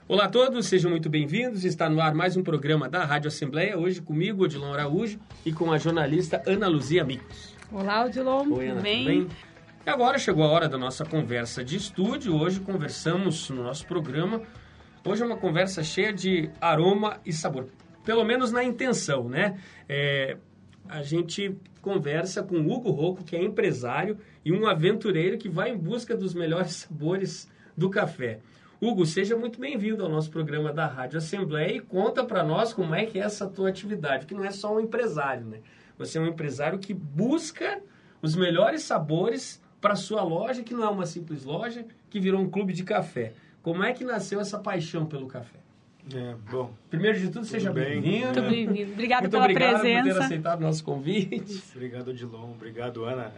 Olá a todos, sejam muito bem-vindos. Está no ar mais um programa da Rádio Assembleia, hoje comigo, Odilon Araújo, e com a jornalista Ana Luzia Micos. Olá, Odilon. Oi, Ana, tudo bem? E agora chegou a hora da nossa conversa de estúdio. Hoje conversamos no nosso programa. Hoje é uma conversa cheia de aroma e sabor, pelo menos na intenção, né? A gente conversa com o Hugo Rocco, que é empresário e um aventureiro que vai em busca dos melhores sabores do café. Hugo, seja muito bem-vindo ao nosso programa da Rádio Assembleia e conta para nós como é que é essa tua atividade, que não é só um empresário, né? Você é um empresário que busca os melhores sabores para sua loja, que não é uma simples loja, que virou um clube de café. Como é que nasceu essa paixão pelo café? Bom. Primeiro de tudo, seja bem-vindo. Muito bem-vindo. Obrigada muito pela obrigado presença. por ter aceitado o nosso convite. Obrigado, Odilon. Obrigado, Ana.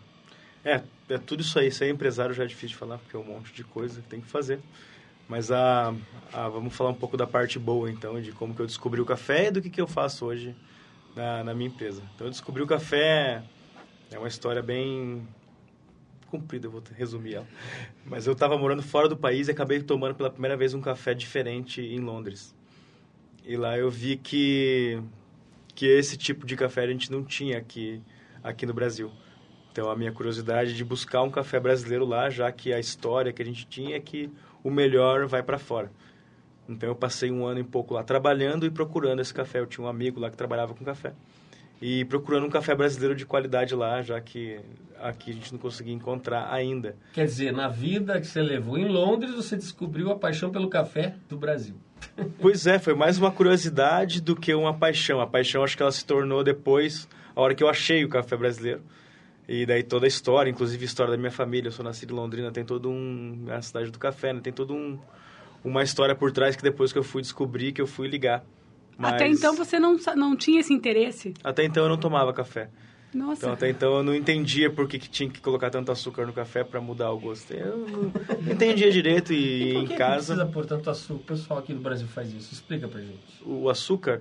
É tudo isso aí. Ser empresário já é difícil de falar, porque é um monte de coisa que tem que fazer. Mas vamos falar um pouco da parte boa, então, de como que eu descobri o café e do que eu faço hoje na minha empresa. Então, eu descobri o café, é uma história bem comprida, eu vou resumir ela. Mas eu estava morando fora do país e acabei tomando pela primeira vez um café diferente em Londres. E lá eu vi que esse tipo de café a gente não tinha aqui no Brasil. Então, a minha curiosidade de buscar um café brasileiro lá, já que a história que a gente tinha é que o melhor vai para fora. Então, eu passei um ano e pouco lá trabalhando e procurando esse café. Eu tinha um amigo lá que trabalhava com café. E procurando um café brasileiro de qualidade lá, já que aqui a gente não conseguia encontrar ainda. Quer dizer, na vida que você levou em Londres, você descobriu a paixão pelo café do Brasil. Pois é, foi mais uma curiosidade do que uma paixão. A paixão acho que ela se tornou depois, a hora que eu achei o café brasileiro. E daí toda a história, inclusive a história da minha família. Eu sou nascido em Londrina, tem todo a cidade do café, né? Tem toda uma história por trás que depois que eu fui descobrir, que eu fui ligar. Mas até então você não tinha esse interesse? Até então eu não tomava café. Nossa. Então, até então eu não entendia por que tinha que colocar tanto açúcar no café para mudar o gosto. Eu não entendia direito e por que em casa... precisa pôr tanto açúcar? O pessoal aqui do Brasil faz isso. Explica pra gente. O açúcar,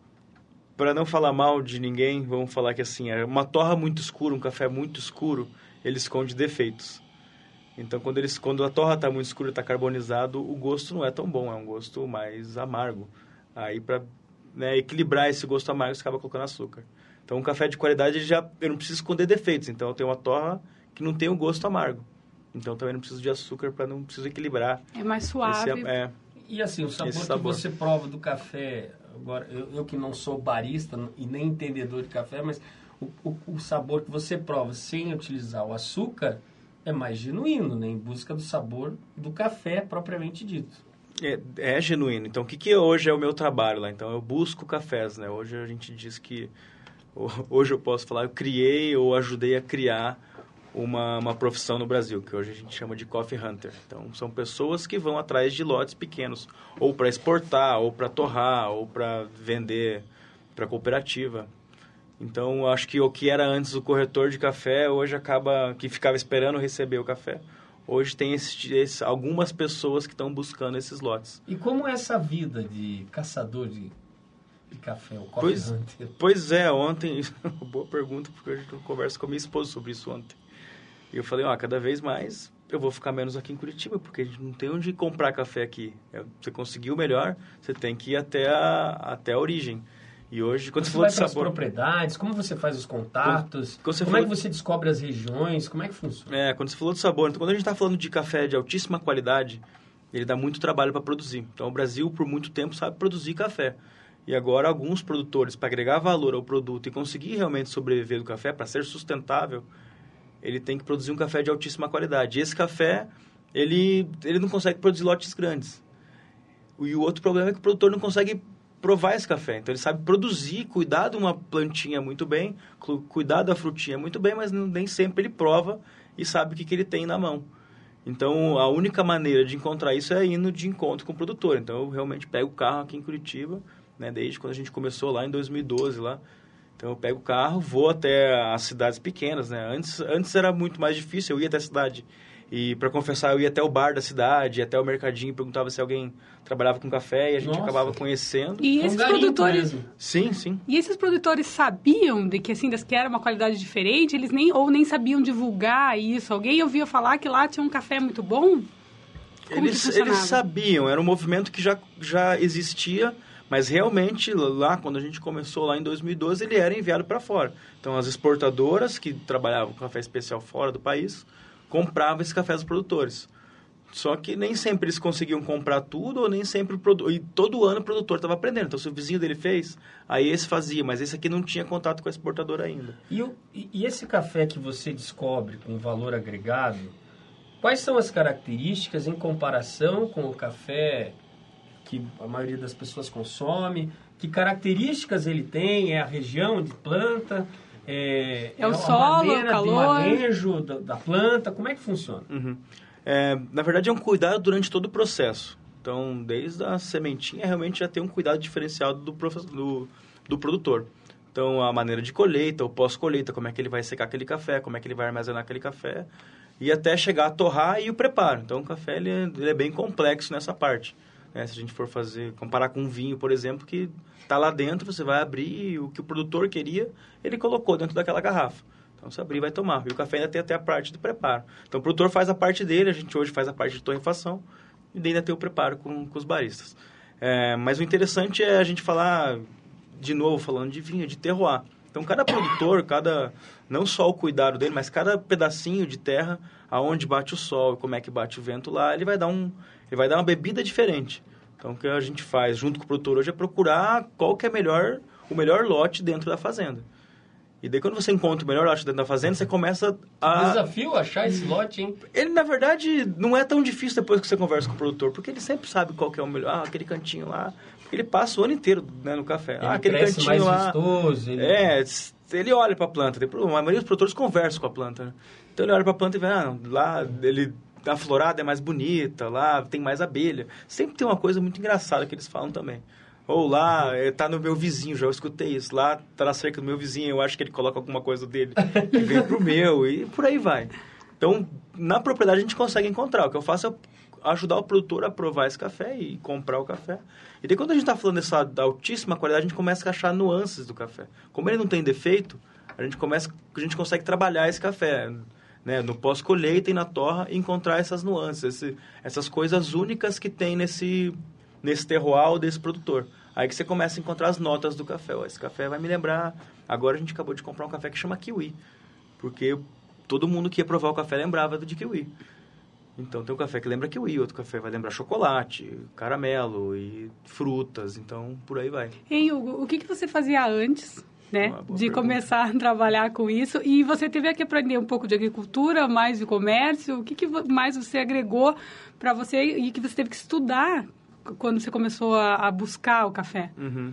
para não falar mal de ninguém, vamos falar que assim, é uma torra muito escura, um café muito escuro, ele esconde defeitos. Então, quando a torra está muito escura, está carbonizado, o gosto não é tão bom, é um gosto mais amargo. Aí, para equilibrar esse gosto amargo, você acaba colocando açúcar. Então, um café de qualidade, eu não preciso esconder defeitos. Então, eu tenho uma torra que não tem o gosto amargo. Então, também não preciso de açúcar para não preciso equilibrar. É mais suave. E assim, o sabor que você prova do café, agora, eu que não sou barista e nem entendedor de café, mas o sabor que você prova sem utilizar o açúcar é mais genuíno, né? Em busca do sabor do café propriamente dito. É genuíno. Então, o que hoje é o meu trabalho lá? Então, eu busco cafés, né? Hoje a gente diz que... Hoje eu posso falar, eu criei ou ajudei a criar uma profissão no Brasil, que hoje a gente chama de Coffee Hunter. Então, são pessoas que vão atrás de lotes pequenos, ou para exportar, ou para torrar, ou para vender para cooperativa. Então, acho que o que era antes o corretor de café, hoje acaba que ficava esperando receber o café. Hoje tem algumas pessoas que estão buscando esses lotes. E como é essa vida de caçador de café, o Coffee Hunter? Pois é, ontem, boa pergunta, porque hoje eu converso com a minha esposa sobre isso ontem. E eu falei, cada vez mais eu vou ficar menos aqui em Curitiba, porque a gente não tem onde comprar café aqui. Você conseguiu o melhor, você tem que ir até a origem. E hoje, quando você falou de sabor... Você vai para as propriedades, como você faz os contatos, como é que você descobre as regiões, como é que funciona? Quando você falou de sabor, então quando a gente está falando de café de altíssima qualidade, ele dá muito trabalho para produzir. Então o Brasil, por muito tempo, sabe produzir café. E agora alguns produtores, para agregar valor ao produto e conseguir realmente sobreviver do café, para ser sustentável, ele tem que produzir um café de altíssima qualidade. E esse café, ele não consegue produzir lotes grandes. E o outro problema é que o produtor não consegue provar esse café. Então, ele sabe produzir, cuidar de uma plantinha muito bem, cuidar da frutinha muito bem, mas nem sempre ele prova e sabe o que ele tem na mão. Então, a única maneira de encontrar isso é indo de encontro com o produtor. Então, eu realmente pego o carro aqui em Curitiba, né, desde quando a gente começou lá em 2012, lá. Então, eu pego o carro, vou até as cidades pequenas, né? Antes era muito mais difícil, eu ia até a cidade. E, para confessar, eu ia até o bar da cidade, até o mercadinho, perguntava se alguém trabalhava com café e a gente acabava conhecendo. E esses produtores... Sim, sim. E esses produtores sabiam de que, assim, que era uma qualidade diferente? Eles nem sabiam divulgar isso? Alguém ouvia falar que lá tinha um café muito bom? Eles sabiam, era um movimento que já existia, mas realmente lá, quando a gente começou lá em 2012, ele era enviado para fora. Então, as exportadoras que trabalhavam com café especial fora do país, compravam esse café dos produtores. Só que nem sempre eles conseguiam comprar tudo, ou nem sempre... E todo ano o produtor estava aprendendo. Então, se o vizinho dele fez, aí esse fazia, mas esse aqui não tinha contato com a exportadora ainda. E esse café que você descobre com valor agregado, quais são as características em comparação com o café que a maioria das pessoas consome? Que características ele tem? É a região de planta? É o solo, o calor? De manejo da planta? Como é que funciona? Na verdade, é um cuidado durante todo o processo. Então, desde a sementinha, realmente já tem um cuidado diferenciado do produtor. Então, a maneira de colheita, o pós-colheita, como é que ele vai secar aquele café, como é que ele vai armazenar aquele café, e até chegar a torrar e o preparo. Então, o café ele é bem complexo nessa parte. Se a gente for comparar com um vinho, por exemplo, que está lá dentro, você vai abrir e o que o produtor queria, ele colocou dentro daquela garrafa. Então, você abrir e vai tomar. E o café ainda tem até a parte do preparo. Então, o produtor faz a parte dele, a gente hoje faz a parte de torrefação, e ainda tem o preparo com os baristas. Mas o interessante é a gente falar, de novo, falando de vinho, de terroir. Então, cada produtor, não só o cuidado dele, mas cada pedacinho de terra, aonde bate o sol, como é que bate o vento lá, ele vai dar uma bebida diferente. Então, o que a gente faz junto com o produtor hoje é procurar qual que é o melhor lote dentro da fazenda. E daí, quando você encontra o melhor lote dentro da fazenda, você começa a... Desafio achar esse lote, hein? Ele, na verdade, não é tão difícil depois que você conversa com o produtor, porque ele sempre sabe qual que é o melhor. Aquele cantinho lá... Porque ele passa o ano inteiro, né, no café. Ele aquele cresce cantinho mais lá... vistoso. Ele olha para a planta. A maioria dos produtores conversa com a planta, né? Então, ele olha para a planta e vê, lá a florada é mais bonita, lá tem mais abelha. Sempre tem uma coisa muito engraçada que eles falam também. Ou lá, tá no meu vizinho, já escutei isso. Lá, tá na cerca do meu vizinho, eu acho que ele coloca alguma coisa dele que vem pro meu, e por aí vai. Então, na propriedade a gente consegue encontrar. O que eu faço é ajudar o produtor a provar esse café e comprar o café. E daí, quando a gente tá falando da altíssima qualidade, a gente começa a achar nuances do café. Como ele não tem defeito, a gente consegue trabalhar esse café, né, no pós-colheita e na torra, e encontrar essas nuances, essas coisas únicas que tem nesse terroir desse produtor. Aí que você começa a encontrar as notas do café. Esse café vai me lembrar... Agora a gente acabou de comprar um café que chama kiwi. Porque todo mundo que ia provar o café lembrava de kiwi. Então tem um café que lembra kiwi, outro café vai lembrar chocolate, caramelo e frutas. Então por aí vai. Hein, Hugo, o que você fazia antes, né, de começar a trabalhar com isso? E você teve que aprender um pouco de agricultura, mais de comércio? O que mais você agregou para você e que você teve que estudar quando você começou a buscar o café?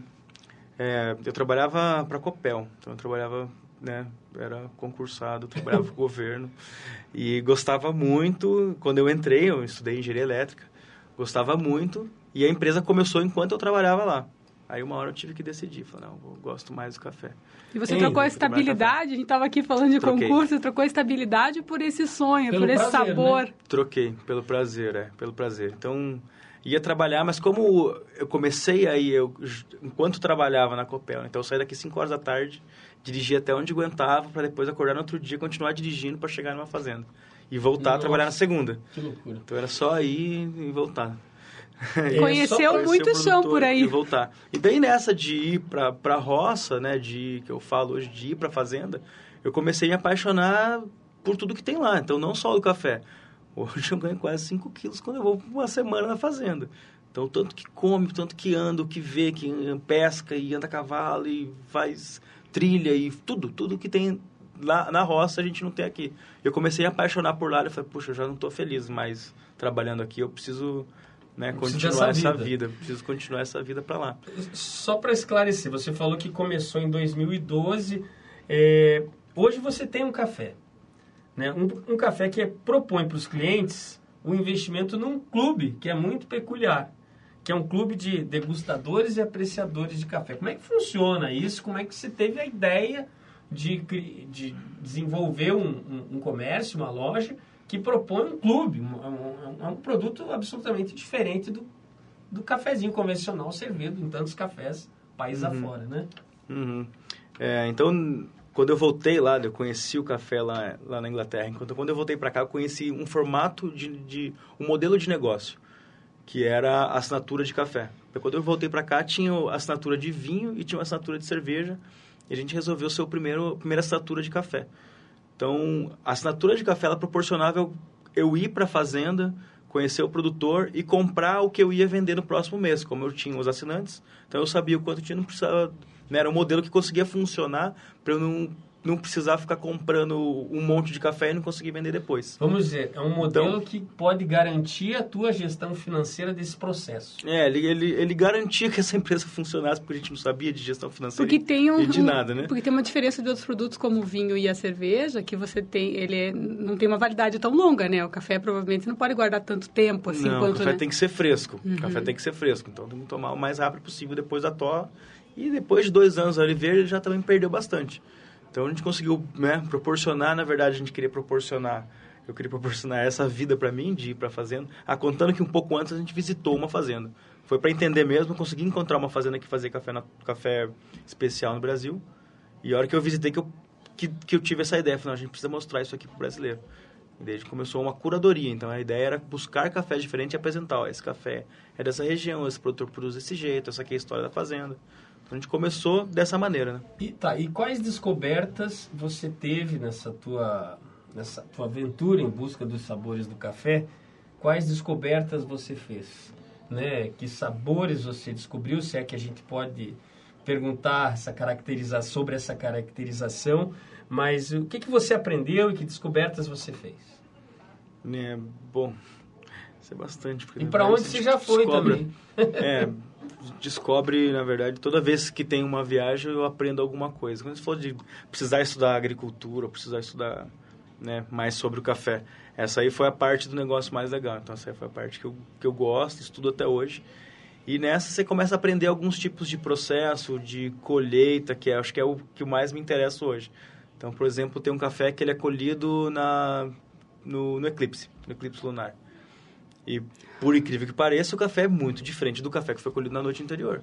Eu trabalhava para a Copel, então eu trabalhava, né, era concursado, trabalhava para o governo e gostava muito. Quando eu entrei, eu estudei engenharia elétrica, gostava muito e a empresa começou enquanto eu trabalhava lá. Aí uma hora eu tive que decidir, falei, não, eu gosto mais do café. E você trocou a estabilidade, a gente estava aqui falando de concurso, trocou a estabilidade por esse sonho, por esse sabor. Né? Troquei, pelo prazer, pelo prazer. Então... ia trabalhar, mas como eu comecei aí, enquanto trabalhava na Copel, então eu saí daqui 5 horas da tarde, dirigia até onde aguentava, para depois acordar no outro dia, continuar dirigindo para chegar numa fazenda. E voltar a trabalhar na segunda. Que loucura. Então era só ir e voltar. Conheceu muito chão por aí. E voltar. E daí nessa de ir para a roça, né, que eu falo hoje, de ir para a fazenda, eu comecei a me apaixonar por tudo que tem lá. Então não só o café. Hoje eu ganho quase 5 quilos quando eu vou uma semana na fazenda. Então, tanto que come, tanto que anda, que vê, que pesca e anda a cavalo e faz trilha e tudo que tem lá na roça a gente não tem aqui. Eu comecei a apaixonar por lá e falei, puxa, eu já não estou feliz mais trabalhando aqui, eu preciso, né, continuar essa vida. Preciso continuar essa vida para lá. Só para esclarecer, você falou que começou em 2012, hoje você tem um café. Né? Um café que propõe para os clientes o investimento num clube que é muito peculiar, que é um clube de degustadores e apreciadores de café. Como é que funciona isso? Como é que você teve a ideia de desenvolver um comércio, uma loja, que propõe um clube? Um produto absolutamente diferente do cafezinho convencional servido em tantos cafés país afora, né? Então... quando eu voltei lá, eu conheci o café lá na Inglaterra. Quando eu voltei para cá, eu conheci um formato um modelo de negócio, que era a assinatura de café. Então, quando eu voltei para cá, tinha a assinatura de vinho e tinha uma assinatura de cerveja. E a gente resolveu ser a primeira assinatura de café. Então, a assinatura de café, ela proporcionava eu ir para a fazenda, conhecer o produtor e comprar o que eu ia vender no próximo mês. Como eu tinha os assinantes, então eu sabia o quanto eu tinha, não precisava... Né, era um modelo que conseguia funcionar para eu não precisar ficar comprando um monte de café e não conseguir vender depois. Vamos dizer, é um modelo que pode garantir a tua gestão financeira desse processo. Ele garantia que essa empresa funcionasse, porque a gente não sabia de gestão financeira e de nada, né? Porque tem uma diferença de outros produtos como o vinho e a cerveja, que você tem, não tem uma validade tão longa, né? O café provavelmente não pode guardar tanto tempo assim. Não, quanto, o café né? tem que ser fresco. O café tem que ser fresco, então tem que tomar o mais rápido possível depois da torra. E depois de 2 anos ali verde, ele já também perdeu bastante. Então, a gente conseguiu, né, proporcionar, na verdade, eu queria proporcionar essa vida para mim, de ir para a fazenda. Contando que um pouco antes a gente visitou uma fazenda. Foi para entender mesmo, consegui encontrar uma fazenda que fazia café especial no Brasil. E a hora que eu visitei, que eu tive essa ideia, falei, a gente precisa mostrar isso aqui para o brasileiro. E daí a gente começou uma curadoria. Então, a ideia era buscar café diferente e apresentar. Esse café é dessa região, esse produtor produz desse jeito, essa aqui é a história da fazenda. Então, a gente começou dessa maneira, né? E quais descobertas você teve nessa tua aventura em busca dos sabores do café? Quais descobertas você fez? Né? Que sabores você descobriu? Se é que a gente pode perguntar sobre essa caracterização, mas o que você aprendeu e que descobertas você fez? Bom, isso é bastante. E para onde você já foi também? Descobre, na verdade, toda vez que tem uma viagem eu aprendo alguma coisa. Quando você falou de precisar estudar agricultura, precisar estudar, né, mais sobre o café, essa aí foi a parte do negócio mais legal. Então, essa aí foi a parte que eu gosto, estudo até hoje. E nessa você começa a aprender alguns tipos de processo, de colheita, que acho que é o que mais me interessa hoje. Então, por exemplo, tem um café que ele é colhido no eclipse lunar. E, por incrível que pareça, o café é muito diferente do café que foi colhido na noite anterior.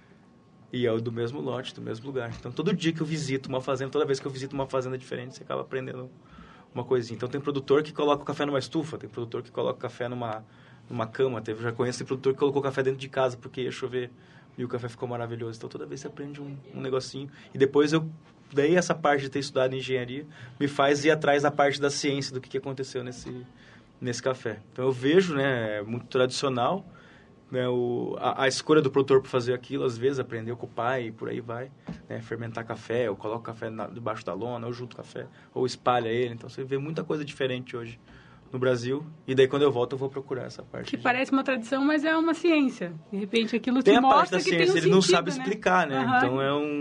E é do mesmo lote, do mesmo lugar. Então, todo dia que eu visito uma fazenda, toda vez que eu visito uma fazenda diferente, você acaba aprendendo uma coisinha. Então, tem produtor que coloca o café numa estufa, tem produtor que coloca o café numa cama. Já conheço esse produtor que colocou o café dentro de casa porque ia chover e o café ficou maravilhoso. Então, toda vez você aprende um negocinho. E depois daí essa parte de ter estudado engenharia me faz ir atrás da parte da ciência do que aconteceu nesse café. Então, eu vejo, né, muito tradicional, né, a escolha do produtor por fazer aquilo, às vezes aprendeu com o pai e por aí vai, né, fermentar café, ou coloca o café debaixo da lona, ou junta o café, ou espalha ele. Então, você vê muita coisa diferente hoje no Brasil, e daí quando eu volto eu vou procurar essa parte. Que parece uma tradição, mas é uma ciência. De repente aquilo tem te mostra parte da que ciência, tem um ele sentido, não sabe né? explicar, né? Então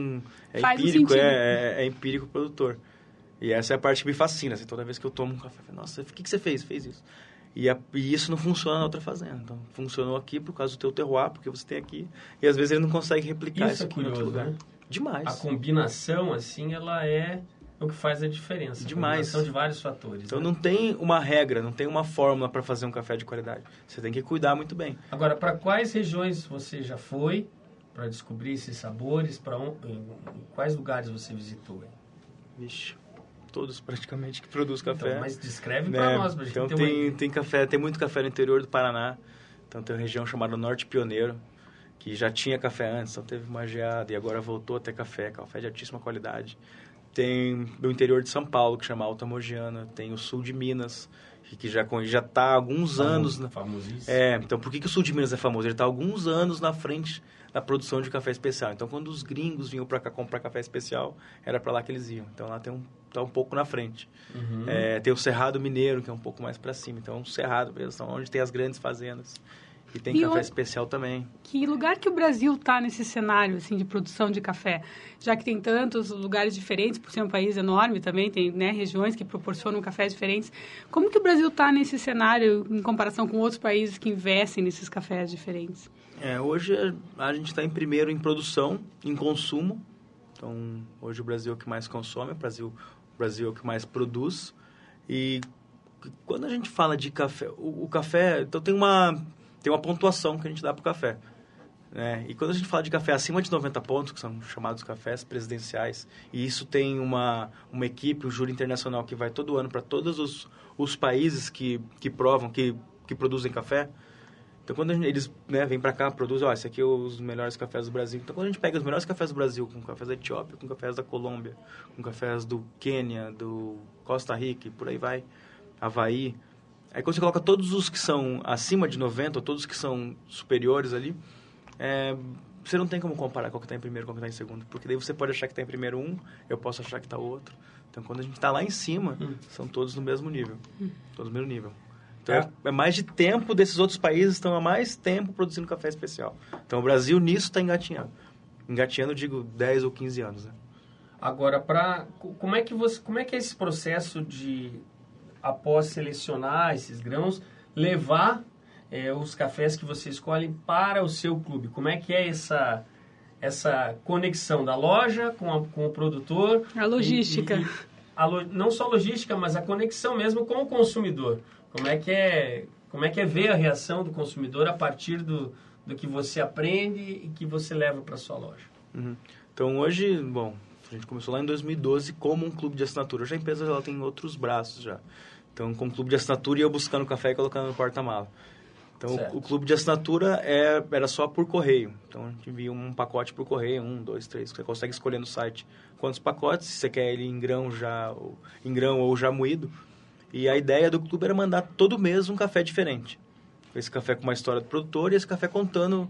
é empírico, é empírico o produtor. E essa é a parte que me fascina, assim, toda vez que eu tomo um café, eu falo, nossa, o que você fez? Fez isso. E isso não funciona na outra fazenda. Então, funcionou aqui por causa do teu terroir, porque você tem aqui, e às vezes ele não consegue replicar isso aqui curioso, em outro lugar. Né? Demais. A combinação, assim, ela é o que faz a diferença. Demais. A combinação de vários fatores. Então, né? não tem uma regra, não tem uma fórmula para fazer um café de qualidade. Você tem que cuidar muito bem. Agora, para quais regiões você já foi para descobrir esses sabores? Em quais lugares você visitou? Vixe, todos praticamente que produzem café. Então, mas descreve para nós, pra gente então, tem café, tem muito café no interior do Paraná. Então, tem uma região chamada Norte Pioneiro, que já tinha café antes, então teve uma geada e agora voltou a ter café de altíssima qualidade. Tem o interior de São Paulo, que chama Alta Mogiana. Tem o sul de Minas, que já está há alguns anos... Famosíssimo. Então, por que o sul de Minas é famoso? Ele está há alguns anos na frente da produção de café especial. Então, quando os gringos vinham para cá comprar café especial, era para lá que eles iam. Então, lá tá um pouco na frente. Uhum. Tem o Cerrado Mineiro, que é um pouco mais para cima. Então, o Cerrado, onde tem as grandes fazendas. E tem café especial também. Que lugar que o Brasil está nesse cenário assim, de produção de café? Já que tem tantos lugares diferentes, por ser um país enorme também, tem, né, regiões que proporcionam cafés diferentes. Como que o Brasil está nesse cenário em comparação com outros países que investem nesses cafés diferentes? Hoje a gente está em primeiro em produção, em consumo. Então, hoje o Brasil é o que mais consome, o Brasil é o que mais produz. E quando a gente fala de café, o café... Então, tem uma pontuação que a gente dá para o café. né? E quando a gente fala de café acima de 90 pontos, que são chamados cafés presidenciais, e isso tem uma equipe, um júri internacional que vai todo ano para todos os países que provam, que produzem café. Então, quando eles, né, vêm para cá, produzem, esse aqui é os melhores cafés do Brasil. Então, quando a gente pega os melhores cafés do Brasil, com cafés da Etiópia, com cafés da Colômbia, com cafés do Quênia, do Costa Rica, e por aí vai, Havaí. Aí, quando você coloca todos os que são acima de 90, ou todos que são superiores ali, você não tem como comparar qual que está em primeiro e qual que está em segundo. Porque daí você pode achar que está em primeiro um, eu posso achar que está outro. Então, quando a gente está lá em cima, são todos no mesmo nível. Todos no mesmo nível. Então, é mais de tempo desses outros países, estão há mais tempo produzindo café especial. Então, o Brasil nisso está engatinhando. Engatinhando, digo, 10 ou 15 anos, né? Agora, como é que é esse processo de, após selecionar esses grãos, levar os cafés que você escolhe para o seu clube? Como é que é essa conexão da loja com o produtor? A logística. Não só a logística, mas a conexão mesmo com o consumidor. Como é que é ver a reação do consumidor a partir do que você aprende e que você leva para sua loja? Uhum. Então, hoje, a gente começou lá em 2012 como um clube de assinatura. Hoje a empresa ela tem outros braços já. Então, como clube de assinatura, eu buscando café e colocando no porta-mala. Então, o clube de assinatura era só por correio. Então, a gente envia um pacote por correio, 1, 2, 3. Você consegue escolher no site quantos pacotes, se você quer ele em grão ou já moído. E a ideia do clube era mandar todo mês um café diferente. Esse café com uma história do produtor e esse café contando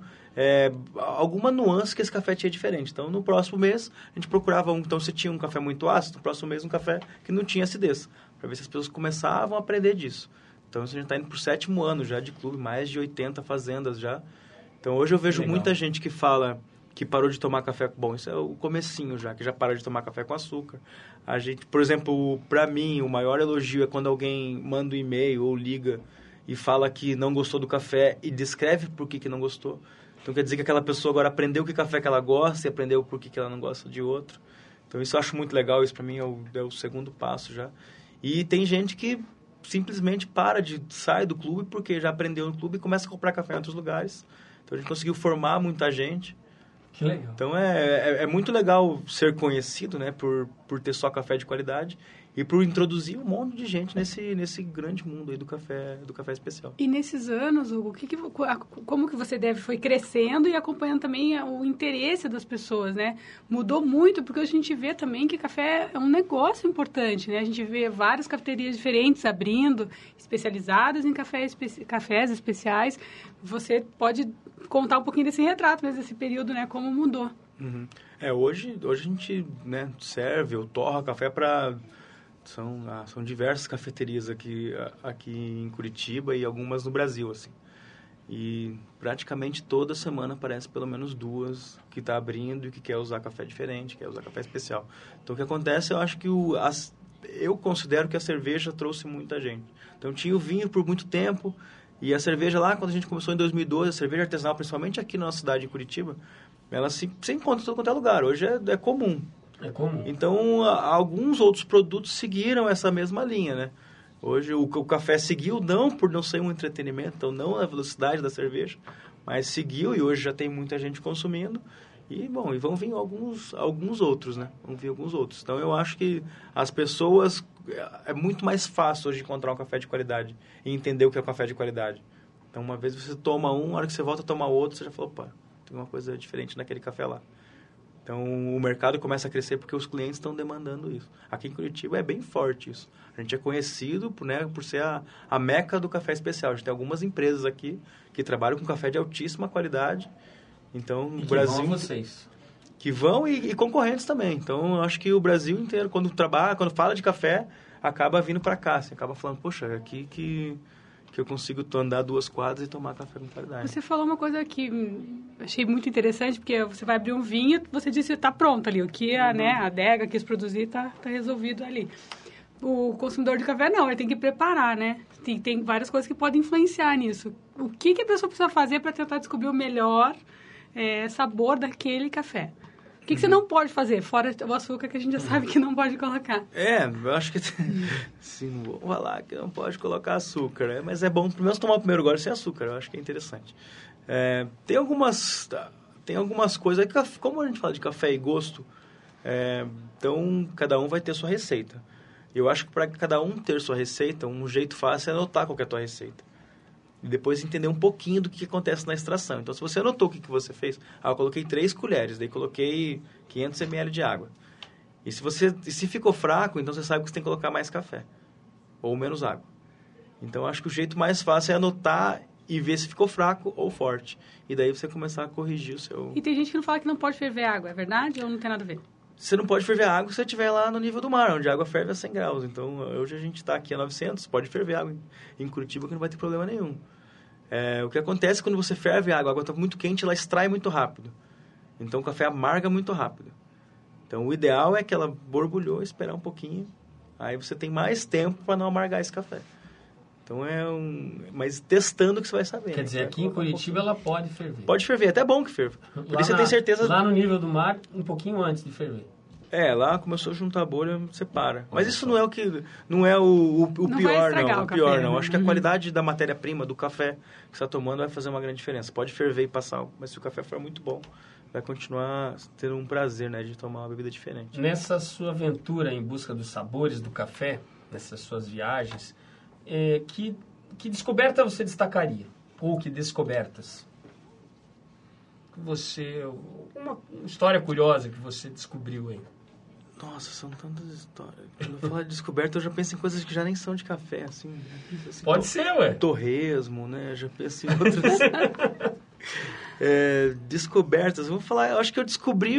alguma nuance que esse café tinha diferente. Então, no próximo mês, a gente procurava então, se tinha um café muito ácido, no próximo mês um café que não tinha acidez, para ver se as pessoas começavam a aprender disso. Então, a gente está indo para o 7º ano já de clube, mais de 80 fazendas já. Então, hoje eu vejo muita gente que fala que parou de tomar café... Bom, isso é o comecinho já, que já parou de tomar café com açúcar. A gente, por exemplo, para mim, o maior elogio é quando alguém manda um e-mail ou liga e fala que não gostou do café e descreve por que não gostou. Então, quer dizer que aquela pessoa agora aprendeu que café que ela gosta e aprendeu por que ela não gosta de outro. Então, isso eu acho muito legal. Isso, para mim, é o segundo passo já. E tem gente que simplesmente sai do clube porque já aprendeu no clube e começa a comprar café em outros lugares. Então, a gente conseguiu formar muita gente. Que legal. Então, é muito legal ser conhecido, né, por ter só café de qualidade e por introduzir um monte de gente nesse grande mundo aí do café especial. E nesses anos, Hugo, como que você foi crescendo e acompanhando também o interesse das pessoas, né? Mudou muito, porque a gente vê também que café é um negócio importante, né? A gente vê várias cafeterias diferentes abrindo, especializadas em cafés especiais. Você pode contar um pouquinho desse retrato, mas desse período, né? Como mudou. Uhum. Hoje a gente, né, serve ou torra café para... São diversas cafeterias aqui em Curitiba e algumas no Brasil, assim. E praticamente toda semana aparece pelo menos 2 que está abrindo e que quer usar café diferente, quer usar café especial. Então, o que acontece, eu acho que eu considero que a cerveja trouxe muita gente. Então, tinha o vinho por muito tempo e a cerveja lá, quando a gente começou em 2012, a cerveja artesanal, principalmente aqui na nossa cidade, em Curitiba, ela se encontra em todo quanto é lugar. Hoje é comum. É comum. Então, alguns outros produtos seguiram essa mesma linha, né? Hoje, o café seguiu, não por não ser um entretenimento, então não a velocidade da cerveja, mas seguiu e hoje já tem muita gente consumindo. E vão vir alguns outros, né? Vão vir alguns outros. Então, eu acho que as pessoas... É muito mais fácil hoje encontrar um café de qualidade e entender o que é um café de qualidade. Então, uma vez você toma na hora que você volta a tomar outro, você já falou, opa, tem uma coisa diferente naquele café lá. Então, o mercado começa a crescer porque os clientes estão demandando isso. Aqui em Curitiba é bem forte isso. A gente é conhecido por ser a meca do café especial. A gente tem algumas empresas aqui que trabalham com café de altíssima qualidade. Então, o Brasil... vão vocês. Que vão e concorrentes também. Então, eu acho que o Brasil inteiro, quando fala de café, acaba vindo para cá. Você acaba falando, poxa, é aqui que eu consigo andar 2 quadras e tomar café com qualidade. Você falou uma coisa que achei muito interessante, porque você vai abrir um vinho, você disse que está pronto ali. O que a adega quis produzir está resolvido ali. O consumidor de café, não, ele tem que preparar, né? Tem várias coisas que podem influenciar nisso. O que a pessoa precisa fazer para tentar descobrir o melhor sabor daquele café? O que você não pode fazer, fora o açúcar que a gente já sabe que não pode colocar? Eu acho que... Sim, não vou falar que não pode colocar açúcar, né? Mas é bom, pelo menos, tomar o primeiro gole sem açúcar. Eu acho que é interessante. Tem algumas coisas, como a gente fala de café e gosto, então cada um vai ter sua receita. Eu acho que para cada um ter sua receita, um jeito fácil é anotar qual que é a tua receita. E depois entender um pouquinho do que acontece na extração. Então, se você anotou o que você fez, eu coloquei 3 colheres, daí coloquei 500 ml de água. E se ficou fraco, então você sabe que você tem que colocar mais café. Ou menos água. Então, acho que o jeito mais fácil é anotar e ver se ficou fraco ou forte. E daí você começar a corrigir o seu... E tem gente que não fala que não pode ferver água, é verdade ou não tem nada a ver? Você não pode ferver água se você estiver lá no nível do mar, onde a água ferve a 100 graus. Então, hoje a gente está aqui a 900, pode ferver água em Curitiba que não vai ter problema nenhum. O que acontece quando você ferve a água está muito quente, ela extrai muito rápido. Então, o café amarga muito rápido. Então, o ideal é que ela borbulhou, esperar um pouquinho. Aí você tem mais tempo para não amargar esse café. Então, mas testando que você vai saber. Quer dizer, aqui em Curitiba ela pode ferver. Pode ferver, é até bom que ferva. Porque você tem certeza... Lá no nível do mar, um pouquinho antes de ferver. Lá começou a juntar a bolha, você para. Mas isso não é o pior, não. O pior, não. Acho que a qualidade da matéria-prima, do café que você está tomando vai fazer uma grande diferença. Pode ferver e passar, mas se o café for muito bom, vai continuar tendo um prazer, né, de tomar uma bebida diferente. Nessa sua aventura em busca dos sabores do café, nessas suas viagens, que descoberta você destacaria? Ou que descobertas? Uma história curiosa que você descobriu aí. Nossa, são tantas histórias. Quando eu falo de descoberta, eu já penso em coisas que já nem são de café, assim. Pode ser, ué. Torresmo, né? Já penso em outras. Descobertas. Vou falar, eu acho que eu descobri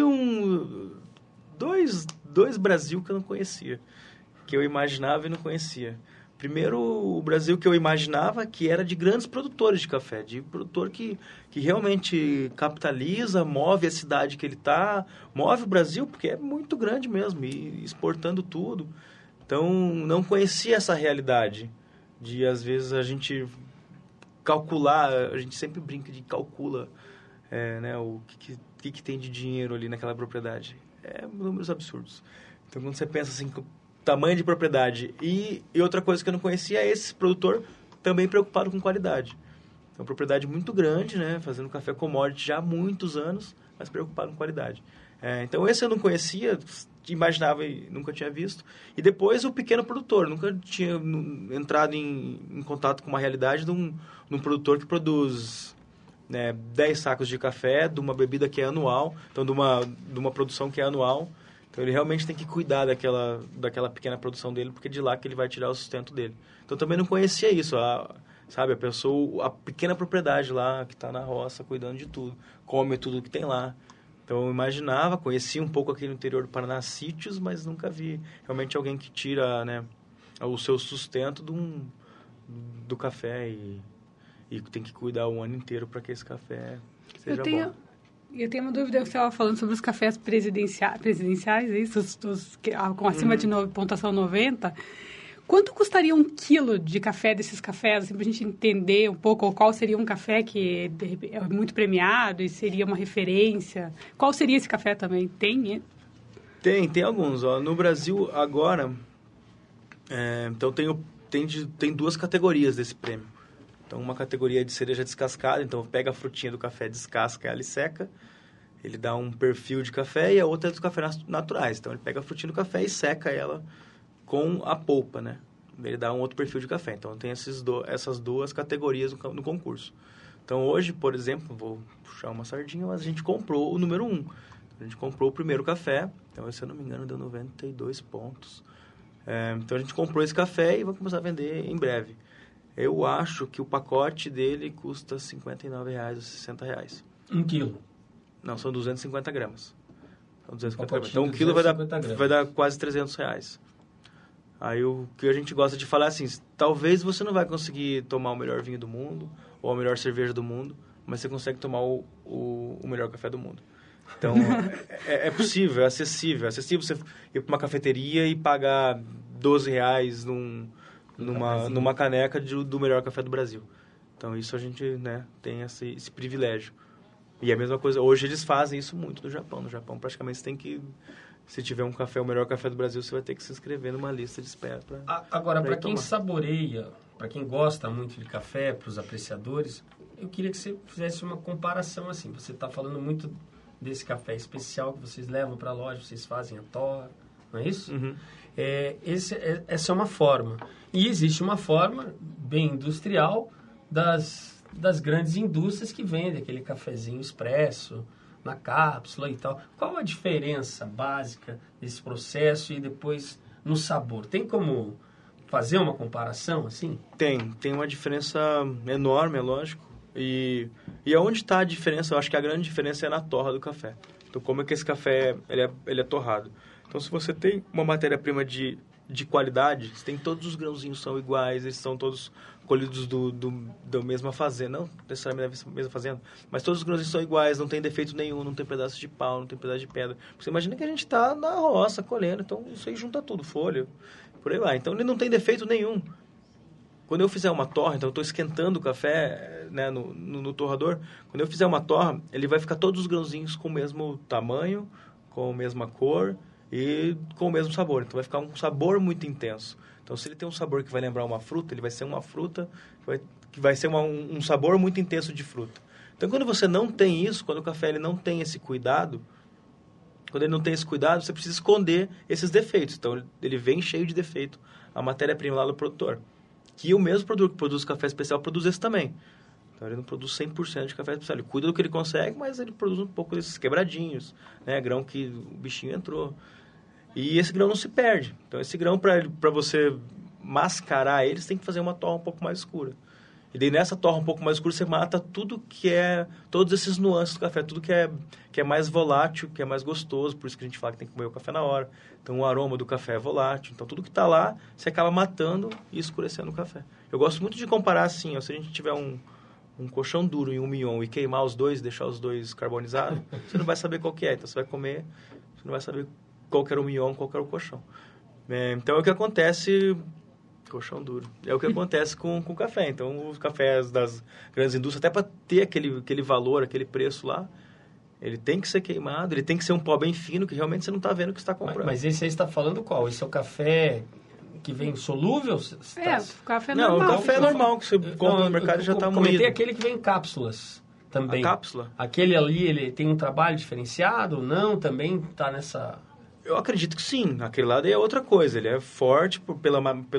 dois Brasil que eu não conhecia. Que eu imaginava e não conhecia. Primeiro, o Brasil que eu imaginava que era de grandes produtores de café, de produtor que realmente capitaliza, move a cidade que ele está, move o Brasil, porque é muito grande mesmo, e exportando tudo. Então, não conhecia essa realidade de, às vezes, a gente calcular, a gente sempre brinca de calcula né, o que tem de dinheiro ali naquela propriedade. Números absurdos. Então, quando você pensa assim... tamanho de propriedade. E outra coisa que eu não conhecia é esse produtor também preocupado com qualidade. É uma propriedade muito grande, né? Fazendo café commodity já há muitos anos, mas preocupado com qualidade. Então, esse eu não conhecia, imaginava e nunca tinha visto. E depois o pequeno produtor. Nunca tinha entrado em contato com uma realidade de um produtor que produz 10 sacos de café, de uma bebida que é anual, então de uma produção que é anual. Então, ele realmente tem que cuidar daquela pequena produção dele, porque é de lá que ele vai tirar o sustento dele. Então, também não conhecia isso, sabe? A pequena propriedade lá, que está na roça, cuidando de tudo. Come tudo que tem lá. Então, eu imaginava, conhecia um pouco aqui no interior do Paraná, sítios, mas nunca vi realmente alguém que tira, né, o seu sustento do café e tem que cuidar o ano inteiro para que esse café seja bom. Eu tenho uma dúvida, você estava falando sobre os cafés presidenciais, é isso? Com acima de pontuação 90. Quanto custaria 1 quilo de café desses cafés, assim, para a gente entender um pouco qual seria um café que é muito premiado e seria uma referência? Qual seria esse café também? Tem? Tem alguns. No Brasil, agora, então tem 2 categorias desse prêmio. Então, uma categoria de cereja descascada, então pega a frutinha do café, descasca ela e seca, ele dá um perfil de café, e a outra é dos cafés naturais. Então, ele pega a frutinha do café e seca ela com a polpa, né? Ele dá um outro perfil de café. Então, tem essas 2 categorias no concurso. Então, hoje, por exemplo, vou puxar uma sardinha, mas a gente comprou o número 1. A gente comprou o primeiro café, então, se eu não me engano, deu 92 pontos. Então, a gente comprou esse café e vai começar a vender em breve. Eu acho que o pacote dele custa R$ 59,00 ou R$ 60,00. 1 quilo? Não, são 250 gramas. São 250 gramas. Então, 1 quilo vai dar quase R$300. Aí, o que a gente gosta de falar é assim, talvez você não vai conseguir tomar o melhor vinho do mundo ou a melhor cerveja do mundo, mas você consegue tomar o melhor café do mundo. Então, é possível, é acessível. É acessível você ir para uma cafeteria e pagar R$12,00 numa caneca do melhor café do Brasil. Então, isso a gente, né, tem esse privilégio. E a mesma coisa, hoje eles fazem isso muito no Japão. No Japão, praticamente, você tem que... Se tiver o melhor café do Brasil, você vai ter que se inscrever numa lista de espera. Agora, para quem saboreia, para quem gosta muito de café, para os apreciadores, eu queria que você fizesse uma comparação assim. Você está falando muito desse café especial que vocês levam para a loja, vocês fazem a torra, não é isso? Uhum. Essa é uma forma. E existe uma forma bem industrial das grandes indústrias que vendem aquele cafezinho expresso, na cápsula e tal. Qual a diferença básica desse processo e depois no sabor? Tem como fazer uma comparação assim? Tem uma diferença enorme, é lógico. E aonde está a diferença? Eu acho que a grande diferença é na torra do café. Então, como é que esse café ele é torrado? Então, se você tem uma matéria-prima de qualidade, você tem todos os grãozinhos são iguais, eles são todos colhidos da mesma fazenda, não necessariamente da mesma fazenda, mas todos os grãozinhos são iguais, não tem defeito nenhum, não tem pedaço de pau, não tem pedaço de pedra. Você imagina que a gente está na roça colhendo, então isso aí junta tudo, folha, por aí vai. Então, ele não tem defeito nenhum. Quando eu fizer uma torra, então eu estou esquentando o café, né, no torrador, quando eu fizer uma torra, ele vai ficar todos os grãozinhos com o mesmo tamanho, com a mesma cor e com o mesmo sabor. Então vai ficar um sabor muito intenso. Então se ele tem um sabor que vai lembrar uma fruta, ele vai ser uma fruta que vai ser um sabor muito intenso de fruta. Então quando você não tem isso, quando o café ele não tem esse cuidado, quando ele não tem esse cuidado, você precisa esconder esses defeitos. Então ele vem cheio de defeito, a matéria-prima lá do produtor. Que o mesmo produtor que produz café especial produz esse também. Então, ele não produz 100% de café especial. Ele cuida do que ele consegue, mas ele produz um pouco desses quebradinhos, né? Grão que o bichinho entrou. E esse grão não se perde. Então, esse grão, para você mascarar ele, você tem que fazer uma torra um pouco mais escura. E daí, nessa torra um pouco mais escura, você mata tudo que é... Todos esses nuances do café. Tudo que é mais volátil, que é mais gostoso. Por isso que a gente fala que tem que moer o café na hora. Então, o aroma do café é volátil. Então, tudo que está lá, você acaba matando e escurecendo o café. Eu gosto muito de comparar assim, ó, se a gente tiver um colchão duro e um mignon e queimar os dois, deixar os dois carbonizados, você não vai saber qual que é. Então, você vai comer, você não vai saber qual que era o mignon, qual que era o colchão. Então, é o que acontece... Colchão duro. É o que acontece com o café. Então, os cafés das grandes indústrias, até para ter aquele valor, aquele preço lá, ele tem que ser queimado, ele tem que ser um pó bem fino, que realmente você não está vendo o que está comprando. Mas esse aí está falando qual? Esse é o café que vem solúvel? O café normal. Não, o café normal que você compra no mercado já está moído. Comentei aquele que vem em cápsulas também. A cápsula? Aquele ali, ele tem um trabalho diferenciado ou não? Também está nessa... Eu acredito que sim. Aquele lado é outra coisa. Ele é forte pela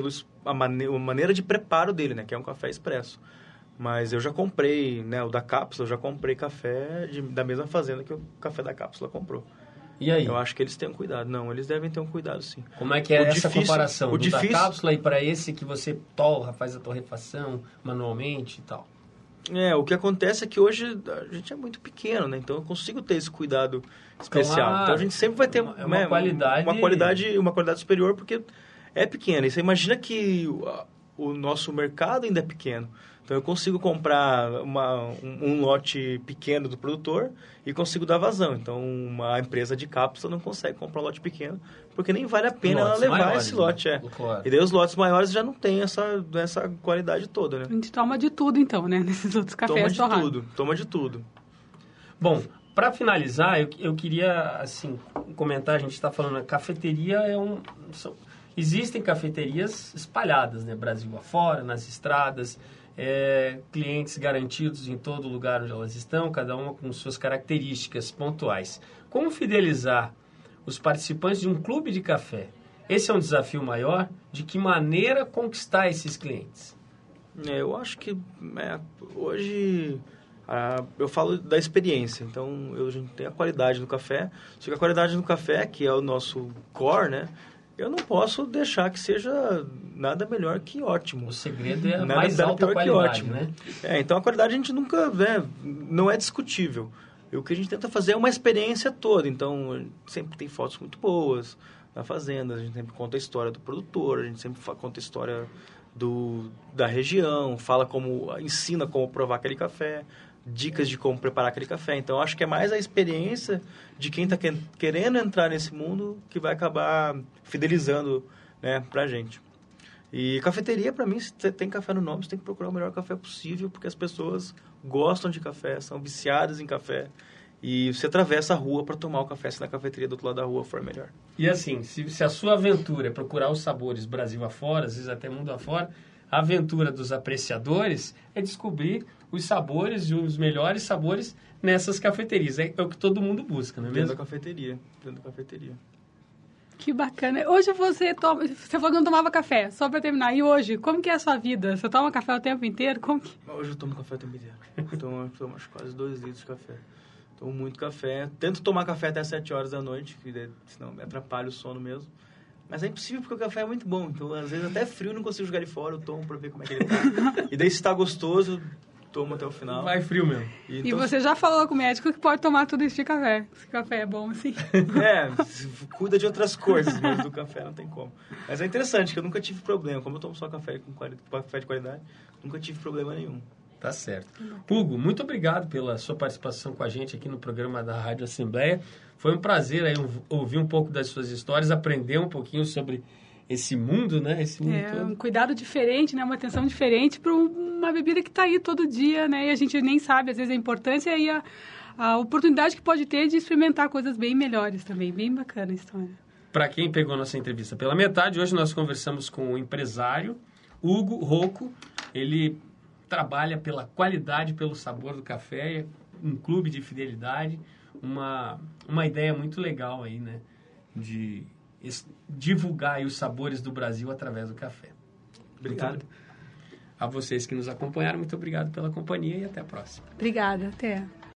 maneira de preparo dele, né? Que é um café expresso. Mas eu já comprei, né? O da cápsula, eu já comprei café da mesma fazenda que o café da cápsula comprou. E aí? Eu acho que eles têm um cuidado. Não, eles devem ter um cuidado, sim. Como é que é essa comparação da cápsula e para esse que você torra, faz a torrefação manualmente e tal? O que acontece é que hoje a gente é muito pequeno, né? Então eu consigo ter esse cuidado especial. Então a gente sempre vai ter uma qualidade superior porque é pequeno. E você imagina que o nosso mercado ainda é pequeno. Então eu consigo comprar um lote pequeno do produtor e consigo dar vazão. Então uma empresa de cápsula não consegue comprar um lote pequeno porque nem vale a pena ela levar maiores, esse lote. Né? Claro. E daí os lotes maiores já não tem essa qualidade toda, né? A gente toma de tudo então, né? Nesses outros cafés torrados. Toma de tudo. Bom, para finalizar, eu queria assim comentar, a gente está falando, a cafeteria existem cafeterias espalhadas, né? Brasil afora, nas estradas, clientes garantidos em todo lugar onde elas estão, cada uma com suas características pontuais. Como fidelizar os participantes de um clube de café? Esse é um desafio maior. De que maneira conquistar esses clientes? Eu acho que hoje eu falo da experiência. Então, a gente tem a qualidade do café. Só que a qualidade do café, que é o nosso core, né? Eu não posso deixar que seja nada melhor que ótimo. O segredo é mais alta qualidade, né? Então, a qualidade a gente nunca... não é discutível. E o que a gente tenta fazer é uma experiência toda. Então, sempre tem fotos muito boas na fazenda. A gente sempre conta a história do produtor. A gente sempre conta a história da região. Ensina como provar aquele café. Dicas de como preparar aquele café. Então, acho que é mais a experiência de quem está querendo entrar nesse mundo que vai acabar fidelizando, né, pra gente. E cafeteria, para mim, se você tem café no nome, você tem que procurar o melhor café possível, porque as pessoas gostam de café, são viciadas em café. E você atravessa a rua para tomar o café, se na cafeteria do outro lado da rua for melhor. E assim, se a sua aventura é procurar os sabores Brasil afora, às vezes até mundo afora, a aventura dos apreciadores é descobrir os sabores e os melhores sabores nessas cafeterias. É o que todo mundo busca, não é mesmo? Dentro da cafeteria. Que bacana. Hoje você falou que não tomava café, só para terminar. E hoje, como que é a sua vida? Você toma café o tempo inteiro? Hoje eu tomo café o tempo inteiro. Eu tomo acho, quase 2 litros de café. Tomo muito café. Tento tomar café até 7 horas da noite, que senão me atrapalha o sono mesmo. Mas é impossível porque o café é muito bom. Então, às vezes, até frio, não consigo jogar ele fora. Eu tomo para ver como é que ele tá. E daí, se tá gostoso, tomo até o final. Vai frio mesmo. E você já falou com o médico que pode tomar tudo isso de café. Esse café é bom, assim. Cuida de outras coisas, mas do café não tem como. Mas é interessante que eu nunca tive problema. Como eu tomo só café café de qualidade, nunca tive problema nenhum. Tá certo. Hugo, muito obrigado pela sua participação com a gente aqui no programa da Rádio Assembleia. Foi um prazer aí ouvir um pouco das suas histórias, aprender um pouquinho sobre esse mundo, né? Esse mundo todo. Um cuidado diferente, né? Uma atenção diferente para uma bebida que está aí todo dia, né? E a gente nem sabe, às vezes, a importância e a oportunidade que pode ter de experimentar coisas bem melhores também. Bem bacana a história. Para quem pegou nossa entrevista pela metade, hoje nós conversamos com o empresário Hugo Rocco. Ele trabalha pela qualidade, pelo sabor do café, um clube de fidelidade, uma ideia muito legal aí, né? De divulgar aí os sabores do Brasil através do café. Obrigado. A vocês que nos acompanharam, muito obrigado pela companhia e até a próxima. Obrigada, até.